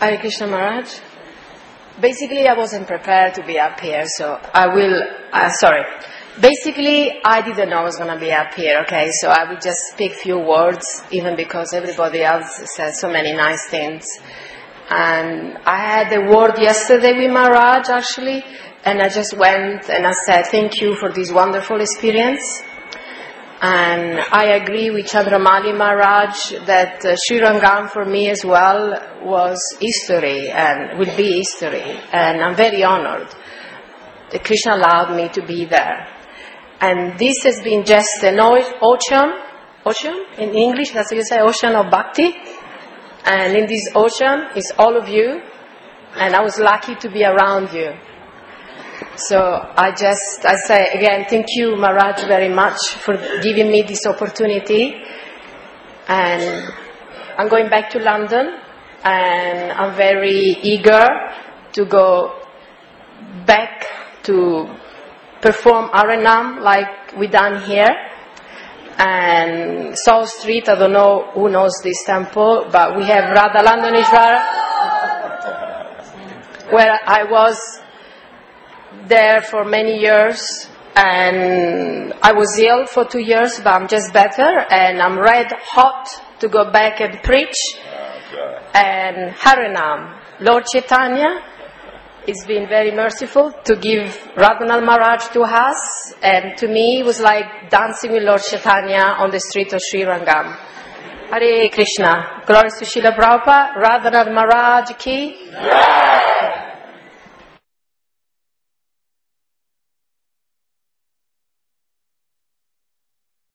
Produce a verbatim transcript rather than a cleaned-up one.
Hare Krishna Maharaj. Basically, I wasn't prepared to be up here, so I will, uh, sorry. Basically, I didn't know I was going to be up here, okay, so I will just speak few words, even because everybody else says so many nice things. And I had a word yesterday with Maharaj, actually, and I just went and I said, thank you for this wonderful experience. And I agree with Chandramali Maharaj that uh, Sri Rangam for me as well was history and will be history. And I'm very honored that Krishna allowed me to be there. And this has been just an ocean, ocean in English, that's what you say, ocean of bhakti. And in this ocean is all of you. And I was lucky to be around you. So I just, I say again, thank you Maharaj very much for giving me this opportunity. And I'm going back to London and I'm very eager to go back to perform Harinam like we done here. And South Street, I don't know who knows this temple, but we have Radha Landaneshwara, where I was there for many years, and I was ill for two years, but I'm just better, and I'm red hot to go back and preach. And Harinam, Lord Chaitanya has been very merciful to give Radhanath Maharaj to us, and to me it was like dancing with Lord Chaitanya on the street of Sri Rangam. Hare Krishna. Glory to Srila Prabhupada. Radhanath Maharaj ki. Yeah.